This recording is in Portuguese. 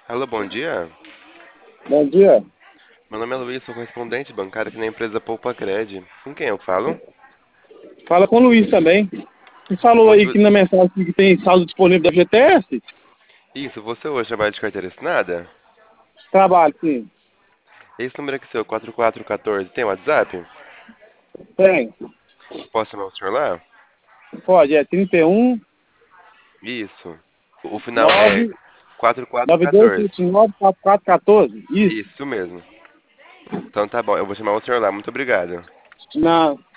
Alô, bom dia. Bom dia. Meu nome é Luiz, sou correspondente bancário aqui na empresa Poupa Cred. Com quem eu falo? Fala com o Luiz também. Você falou aí Você... que na mensagem que tem saldo disponível da FGTS? Isso, você hoje trabalha de carteira assinada? Trabalho, sim. Esse número aqui seu, 4414, tem WhatsApp? Tem. Posso chamar o senhor lá? Pode, é 31 Isso. O final é 9 4414. 9279 4414. Isso. Isso mesmo. Então tá bom, eu vou chamar o senhor lá. Muito obrigado. Não.